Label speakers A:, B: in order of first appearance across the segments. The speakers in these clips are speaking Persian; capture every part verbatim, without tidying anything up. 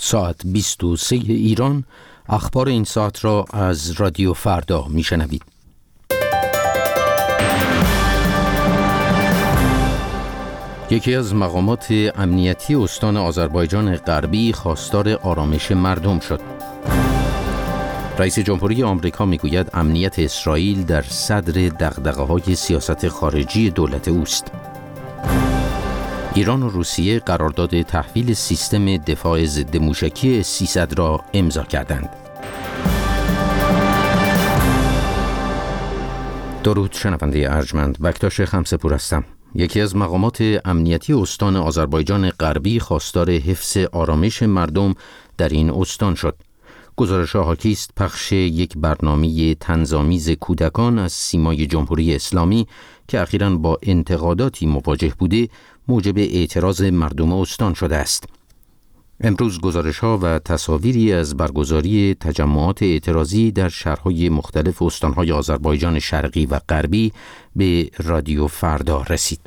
A: ساعت بیست و سه ایران. اخبار این ساعت را از رادیو فردا میشنوید. یکی از مقامات امنیتی استان آذربایجان غربی خواستار آرامش مردم شد. رئیس جمهوری آمریکا میگوید امنیت اسرائیل در صدر دغدغه‌های سیاست خارجی دولت اوست. ایران و روسیه قرارداد تحویل سیستم دفاع ضد موشکی سیصد را امضا کردند. درود شنونده ارجمند، بکتاش خمسه‌پور هستم. یکی از مقامات امنیتی استان آذربایجان غربی خواستار حفظ آرامش مردم در این استان شد. گزارش حاکی است پخش یک برنامه طنزآمیز کودکان از سیمای جمهوری اسلامی که اخیراً با انتقاداتی مواجه بوده موجب اعتراض مردم استان شده است. امروز گزارش‌ها و تصاویری از برگزاری تجمعات اعتراضی در شهرهای مختلف استان‌های آذربایجان شرقی و غربی به رادیو فردا رسید.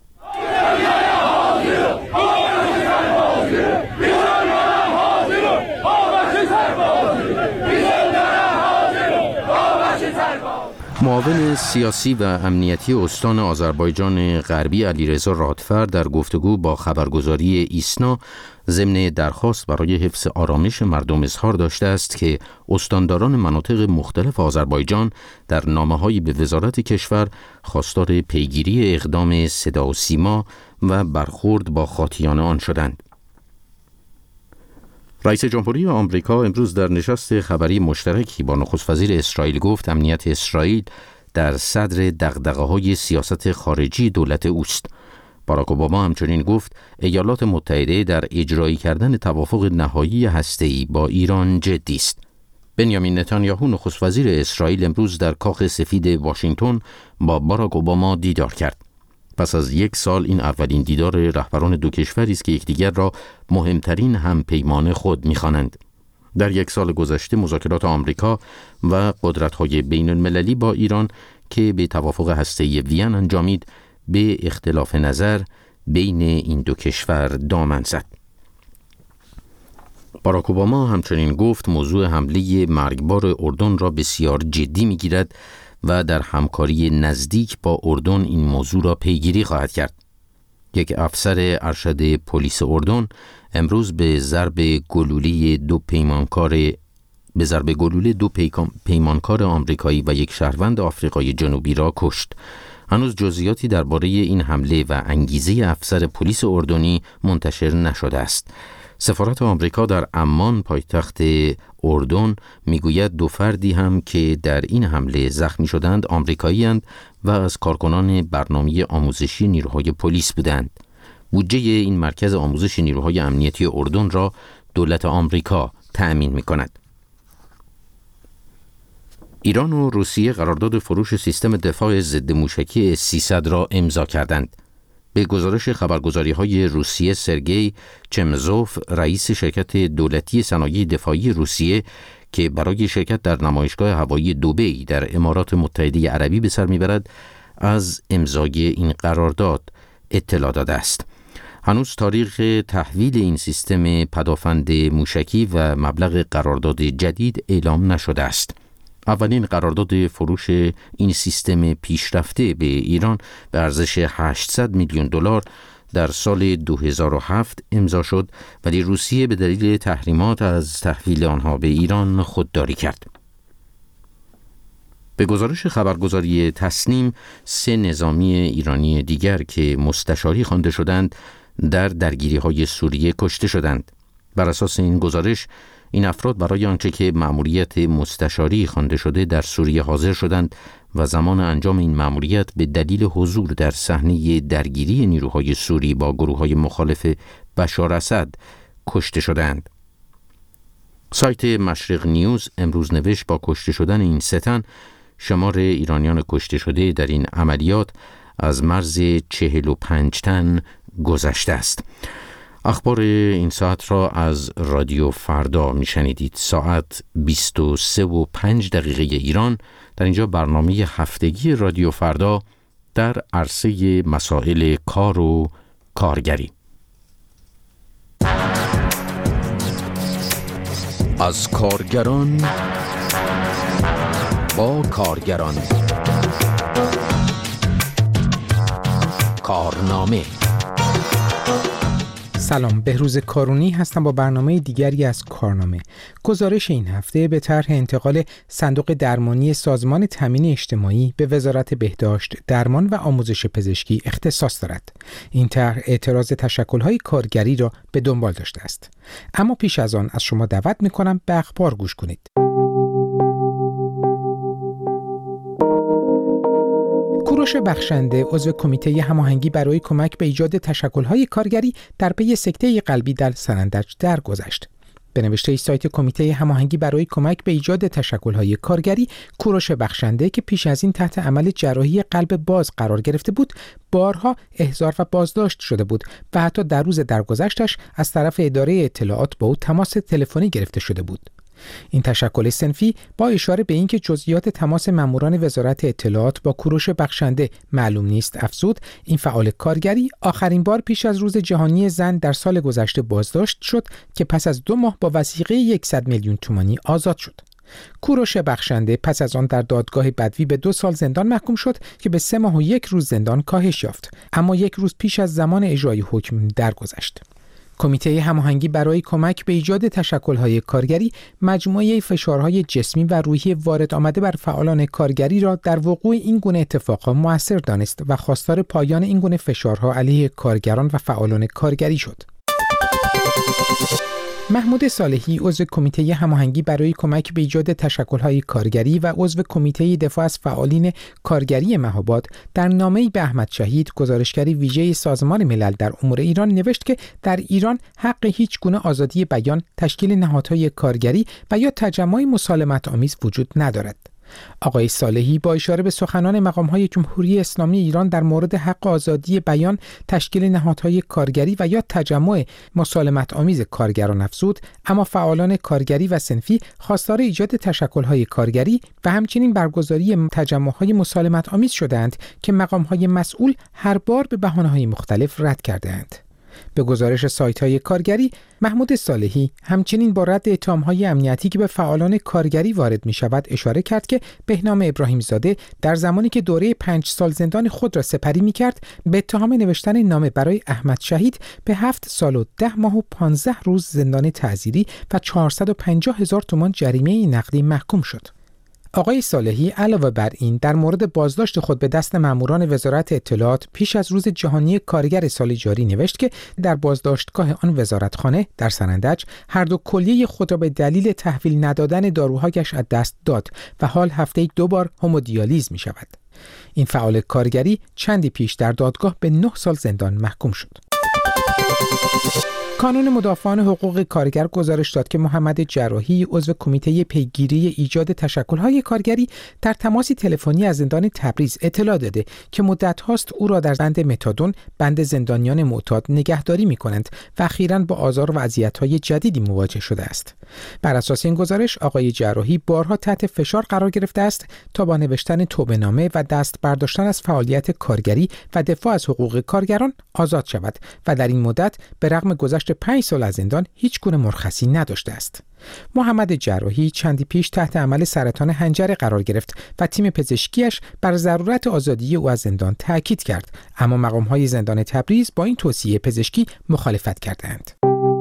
A: معاون سیاسی و امنیتی استان آذربایجان غربی علیرضا رادفر در گفتگو با خبرگزاری ایسنا ضمن درخواست برای حفظ آرامش مردم اظهار داشته است که استانداران مناطق مختلف آذربایجان در نامه‌هایی به وزارت کشور خواستار پیگیری اقدام صدا و سیما و برخورد با خاطیان آن شدند. رئیس جمهوری آمریکا امروز در نشست خبری مشترکی با نخست وزیر اسرائیل گفت امنیت اسرائیل در صدر دغدغه‌های سیاست خارجی دولت اوست. باراک اوباما همچنین گفت ایالات متحده در اجرایی کردن توافق نهایی هسته‌ای با ایران جدی است. بنیامین نتانیاهو نخست وزیر اسرائیل امروز در کاخ سفید واشنگتن با باراک اوباما دیدار کرد. پس از یک سال این اولین دیدار رهبران دو کشوری است که یکدیگر را مهمترین همپیمان خود می‌خوانند. در یک سال گذشته مذاکرات آمریکا و قدرت‌های بین‌المللی با ایران که به توافق هسته‌ای وین انجامید به اختلاف نظر بین این دو کشور دامن زد. باراک اوباما همچنین گفت موضوع حمله مرگبار اردن را بسیار جدی می‌گیرد و در همکاری نزدیک با اردن این موضوع را پیگیری خواهد کرد. یک افسر ارشد پلیس اردن امروز به ضرب گلوله دو پیمانکار به ضرب گلوله دو پیمانکار آمریکایی و یک شهروند آفریقای جنوبی را کشت. هنوز جزئیاتی درباره این حمله و انگیزه افسر پلیس اردنی منتشر نشده است. سفارت آمریکا در عمان پایتخت اردن میگوید دو فردی هم که در این حمله زخمی شدند آمریکایی‌اند و از کارکنان برنامه آموزشی نیروهای پلیس بودند. بودجه این مرکز آموزش نیروهای امنیتی اردن را دولت آمریکا تأمین می‌کند. ایران و روسیه قرارداد فروش سیستم دفاع ضد موشکی سیصد را امضا کردند. به گزارش خبرگزاری‌های روسیه سرگئی چمزوف رئیس شرکت دولتی صنایع دفاعی روسیه که برای شرکت در نمایشگاه هوایی دبی در امارات متحده عربی به سر میبرد از امضای این قرارداد اطلاع داده است. هنوز تاریخ تحویل این سیستم پدافند موشکی و مبلغ قرارداد جدید اعلام نشده است. اولین قرارداد فروش این سیستم پیشرفته به ایران به ارزش هشتصد میلیون دلار در سال دو هزار و هفت امضا شد، ولی روسیه به دلیل تحریمات از تحویل آنها به ایران خودداری کرد. به گزارش خبرگزاری تسنیم سه نظامی ایرانی دیگر که مستشاری خوانده شدند در درگیری‌های سوریه کشته شدند. بر اساس این گزارش این افراد برای آنچه که مأموریت مستشاری خوانده شده در سوریه حاضر شدند و زمان انجام این مأموریت به دلیل حضور در صحنه درگیری نیروهای سوری با گروه‌های مخالف بشار اسد کشته شدند. سایت مشرق نیوز امروز نوشت با کشته شدن این سه تن شمار ایرانیان کشته شده در این عملیات از مرز چهل و پنج تن گذشته است. اخبار این ساعت را از رادیو فردا میشنیدید. ساعت بیست و سه و پنج دقیقه ایران. در اینجا برنامه هفتگی رادیو فردا در عرصه مسائل کار و کارگری. از کارگران با کارگران. کارنامه.
B: سلام، بهروز کارونی هستم با برنامه دیگری از کارنامه. گزارش این هفته به طرح انتقال صندوق درمانی سازمان تامین اجتماعی به وزارت بهداشت، درمان و آموزش پزشکی اختصاص دارد. این طرح اعتراض تشکل‌های کارگری را به دنبال داشته است. اما پیش از آن از شما دعوت می‌کنم به اخبار گوش کنید. کوروش بخشنده، عضو کمیته هماهنگی برای کمک به ایجاد تشکل‌های کارگری در پی سکته قلبی در سنندج درگذشت. به نوشته سایت کمیته هماهنگی برای کمک به ایجاد تشکل‌های کارگری، کوروش بخشنده که پیش از این تحت عمل جراحی قلب باز قرار گرفته بود، بارها احضار و بازداشت شده بود و حتی در روز درگذشتش از طرف اداره اطلاعات با او تماس تلفنی گرفته شده بود. این تشکل صنفی با اشاره به اینکه جزئیات تماس ماموران وزارت اطلاعات با کوروش بخشنده معلوم نیست، افزود این فعال کارگری آخرین بار پیش از روز جهانی زن در سال گذشته بازداشت شد که پس از دو ماه با وثیقه صد میلیون تومانی آزاد شد. کوروش بخشنده پس از آن در دادگاه بدوی به دو سال زندان محکوم شد که به سه ماه و یک روز زندان کاهش یافت، اما یک روز پیش از زمان اجرای حکم درگذشت. کمیته هماهنگی برای کمک به ایجاد تشکل‌های کارگری مجموعه فشارهای جسمی و روحی وارد آمده بر فعالان کارگری را در وقوع این گونه اتفاقات مؤثر دانست و خواستار پایان این گونه فشارها علیه کارگران و فعالان کارگری شد. محمود صالحی، عضو کمیته هماهنگی برای کمک به ایجاد تشکل‌های کارگری و عضو کمیته دفاع از فعالین کارگری مهاباد، در نامه‌ای به احمد شهید، گزارشگر ویژه سازمان ملل در امور ایران، نوشت که در ایران حق هیچ گونه آزادی بیان، تشکیل نهادهای کارگری و یا تجمع مسالمت آمیز وجود ندارد. آقای صالحی با اشاره به سخنان مقام‌های جمهوری اسلامی ایران در مورد حق آزادی بیان، تشکیل نهادهای کارگری و یا تجمع مسالمت آمیز کارگران افزود، اما فعالان کارگری و صنفی خواستار ایجاد تشکل‌های کارگری و همچنین برگزاری تجمع‌های مسالمت آمیز شدند که مقام‌های مسئول هر بار به بهانه‌های مختلف رد کردند. به گزارش سایت‌های کارگری، محمود صالحی همچنین با رد اتهام‌های امنیتی که به فعالان کارگری وارد می‌شود اشاره کرد که بهنام ابراهیم زاده در زمانی که دوره پنج سال زندان خود را سپری می‌کرد، به اتهام نوشتن نامه برای احمد شهید به هفت سال و ده ماه و پانزده روز زندان تعزیری و چهارصد و پنجاه هزار تومان جریمه نقدی محکوم شد. آقای صالحی علاوه بر این در مورد بازداشت خود به دست ماموران وزارت اطلاعات پیش از روز جهانی کارگر سال جاری نوشت که در بازداشتگاه آن وزارتخانه در سنندج هر دو کلیه خود را به دلیل تحویل ندادن داروهایش از دست داد و حال هفته‌ای دو بار همودیالیز می شود. این فعال کارگری چندی پیش در دادگاه به نه سال زندان محکوم شد. کانون مدافعان حقوق کارگر گزارش داد که محمد جراحی، عضو کمیته پیگیری ایجاد تشکل‌های کارگری، در تماسی تلفنی از زندان تبریز اطلاع داده که مدت هاست او را در بند متادون، بند زندانیان معتاد، نگهداری می‌کنند و اخیراً با آزار و اذیت‌های جدیدی مواجه شده است. بر اساس این گزارش، آقای جراحی بارها تحت فشار قرار گرفته است تا با نوشتن توبه‌نامه و دست برداشتن از فعالیت کارگری و دفاع از حقوق کارگران آزاد شود و در این مدت به رغم گذشت پنج سال از زندان هیچ گونه مرخصی نداشته است. محمد جراحی چندی پیش تحت عمل سرطان حنجره قرار گرفت و تیم پزشکیش بر ضرورت آزادی او از زندان تاکید کرد، اما مقام‌های زندان تبریز با این توصیه پزشکی مخالفت کردند.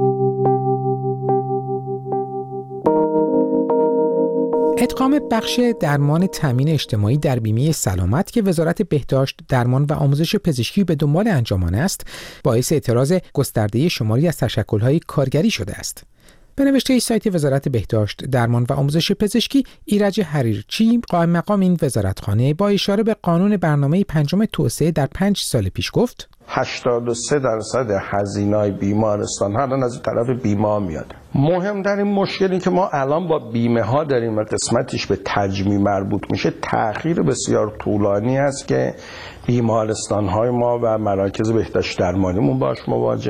B: ادغام بخش درمان تامین اجتماعی در بیمه سلامت که وزارت بهداشت، درمان و آموزش پزشکی به دنبال انجام آن است، باعث اعتراض گسترده شماری از تشکل‌های کارگری شده است. به نوشته سایت وزارت بهداشت، درمان و آموزش پزشکی، ایرج حریرچی، قائم مقام این وزارتخانه، با اشاره به قانون برنامه پنجم توسعه در پنج سال پیش گفت:
C: هشتاد و سه درصد هزینه‌های بیمارستان الان از طرف بیمه میاد. مهمترین مشکلی که ما الان با بیمه ها داریم و قسمتش به تجمیع مربوط میشه، تأخیر بسیار طولانی است که بیمارستان های ما و مراکز بهداشت درمانیمون باش مواجهن.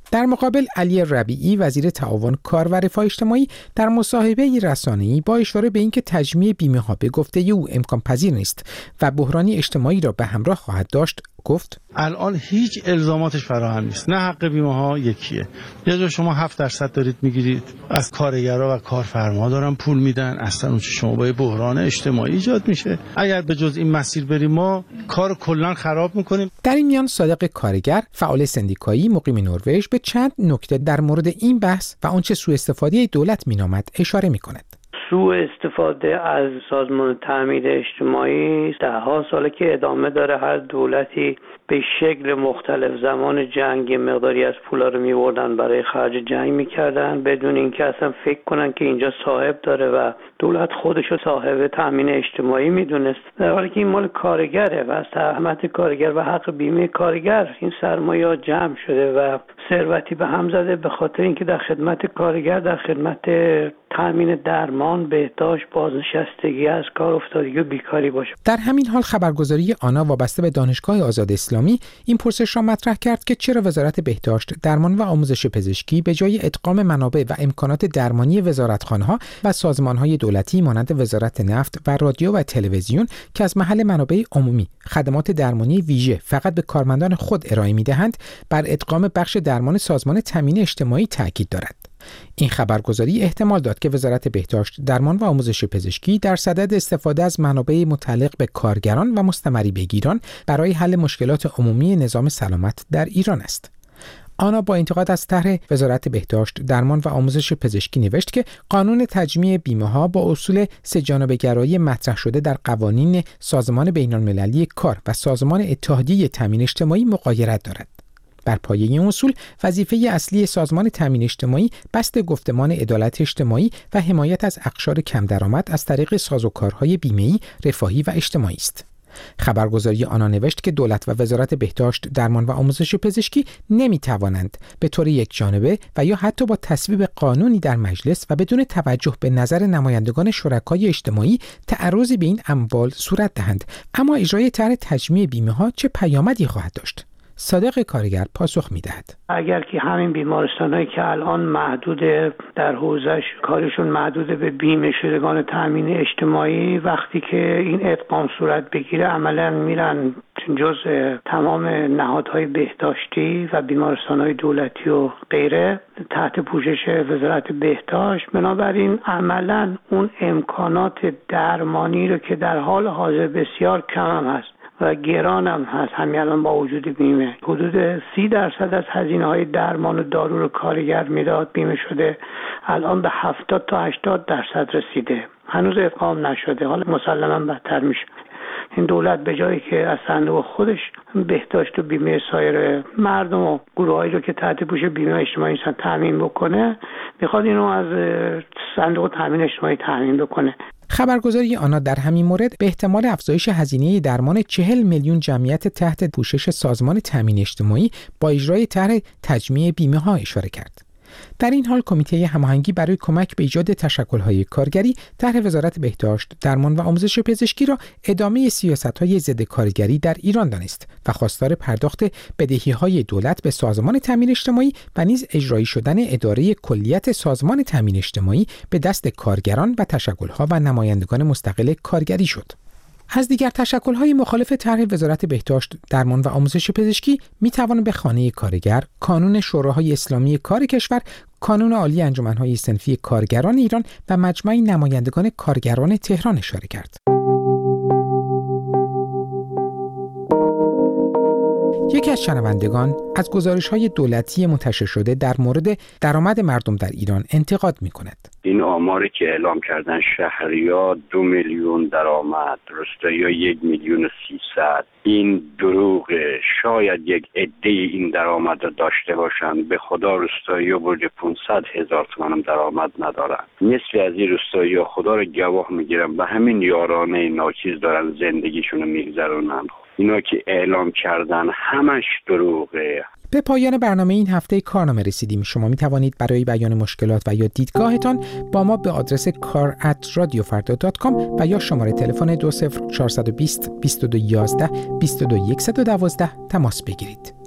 B: در مقابل علی ربیعی وزیر تعاون کار و رفاه اجتماعی در مصاحبه رسانه‌ای با اشاره به اینکه تجمیع بیمه‌ها به گفته او امکان پذیر نیست و بحرانی اجتماعی را به همراه خواهد داشت گفت
D: الان هیچ الزاماتش فراهم نیست. نه حق بیمه ها یکیه. یه جا شما هفت درصد دارید میگیرید از کارگرها و کارفرما دارن پول میدن، اصلا اون چه شما با بحران اجتماعی ایجاد میشه. اگر به جز این مسیر بریم ما کار کلا خراب میکنیم.
B: در این میان صادق کارگر، فعال سندیکایی مقیم نروژ، به چند نکته در مورد این بحث و آنچه سوء استفاده دولت مینامد اشاره میکند.
E: سوء استفاده از سازمان تامین اجتماعی ده ها ساله که ادامه داره. هر دولتی به شکل مختلف زمان جنگ مقداری از پولا رو می‌بردن برای خرج جنگ می‌کردن بدون اینکه اصلا فکر کنن که اینجا صاحب داره و دولت خودشو صاحب تامین اجتماعی میدونست، در حالی که این مال کارگره و از زحمت کارگر و حق بیمه کارگر این سرمایه جمع شده و ثروتی به هم زده به خاطر اینکه در خدمت کارگر، در خدمت تامین درمان، بهداشت، بازنشستگی از کار افتادگی و بیکاری باشه.
B: در همین حال خبرگزاری آنا وابسته به دانشگاه آزاد اسلامی این پرسش را مطرح کرد که چرا وزارت بهداشت، درمان و آموزش پزشکی به جای ادغام منابع و امکانات درمانی وزارتخانه‌ها و سازمان‌های دولتی مانند وزارت نفت و رادیو و تلویزیون که از محل منابع عمومی خدمات درمانی ویژه فقط به کارمندان خود ارائه می‌دهند، بر ادغام بخش درمان سازمان تامین اجتماعی تاکید دارد. این خبرگزاری احتمال داد که وزارت بهداشت، درمان و آموزش پزشکی در صدد استفاده از منابع متعلق به کارگران و مستمری بگیران برای حل مشکلات عمومی نظام سلامت در ایران است. آنا با انتقاد از طرح وزارت بهداشت، درمان و آموزش پزشکی نوشت که قانون تجمیع بیمه‌ها با اصول سه‌جانبه‌گرایی مطرح شده در قوانین سازمان بین‌المللی کار و سازمان اتحادیه تامین اجتماعی مغایرت دارد. بر پایه این اصول وظیفه اصلی سازمان تامین اجتماعی بست گفتمان عدالت اجتماعی و حمایت از اقشار کم درآمد از طریق سازوکارهای بیمه‌ای، رفاهی و اجتماعی است. خبرگزاری آنا نوشت که دولت و وزارت بهداشت، درمان و آموزش پزشکی نمی‌توانند به طور یکجانبه و یا حتی با تصویب قانونی در مجلس و بدون توجه به نظر نمایندگان شرکای اجتماعی تعرضی به این اموال صورت دهند. اما اجرای طرح تجمیع بیمه‌ها چه پیامدی خواهد داشت؟ صادق کارگر پاسخ می‌دهد.
E: اگر که همین بیمارستانایی که الان محدود در حوزش کارشون محدود به بیمه شدگان تامین اجتماعی، وقتی که این ادغام صورت بگیره عملاً میرن جزء تمام نهادهای بهداشتی و بیمارستانهای دولتی و غیره تحت پوشش وزارت بهداشت. بنابراین عملاً اون امکانات درمانی رو که در حال حاضر بسیار کم هم هست و گران هم هست، همین الان با وجود بیمه حدود سی درصد از هزینه های درمان و دارو رو کارگر میداد بیمه شده، الان به هفتاد تا هشتاد درصد رسیده، هنوز ادغام نشده، حالا مسلما بدتر میشه. این دولت به جایی که از صندوق خودش بهداشت و بیمه سایر مردم و گروهایی رو که تحت پوش بیمه اجتماعی هستن تامین بکنه، میخواد اینو از صندوق تامین اجتماعی تامین بکنه.
B: خبرگزاری آنا در همین مورد به احتمال افزایش هزینه درمان چهل میلیون جمعیت تحت پوشش سازمان تامین اجتماعی با اجرای طرح تجمیع بیمه‌ها اشاره کرد. در این حال کمیته هماهنگی برای کمک به ایجاد تشکل‌های کارگری طرح وزارت بهداشت، درمان و آموزش پزشکی را ادامه سیاست‌های ضد کارگری در ایران دانست و خواستار پرداخت بدهی‌های دولت به سازمان تامین اجتماعی و نیز اجرایی شدن اداره کلیت سازمان تامین اجتماعی به دست کارگران و تشکل‌ها و نمایندگان مستقل کارگری شد. از دیگر تشکل‌های مخالف طرح وزارت بهداشت، درمان و آموزش پزشکی می‌توان به خانه کارگر، کانون شوراهای اسلامی کار کشور، کانون عالی انجمن‌های صنفی کارگران ایران و مجمع نمایندگان کارگران تهران اشاره کرد. یکی از شنوندگان از گزارش‌های دولتی منتشر شده در مورد درآمد مردم در ایران انتقاد می‌کند.
F: این آماری که اعلام کردن شهریار دو میلیون درآمد، روستایی‌ها یک میلیون و سیصد، این دروغه. شاید یک عده این درآمد را داشته باشند. به خدا روستایی‌ها برج پانصد هزار تومان هم درآمد ندارن. نصف از این روستایی‌ها خدا رو گواه میگیرن به همین یارانه ناچیز دارن زندگیشون رو میگذرونن. اینا که اعلام کردن همش دروغه.
B: به پایان برنامه این هفته کارنامه رسیدیم. شما می توانید برای بیان مشکلات و یا دیدگاهتان با ما به آدرس کار ات رادیو فردا دات کام و یا شماره تلفن دو صفر چهار دو صفر بیست بیست و دو یازده بیست و دو صد و دوازده تماس بگیرید.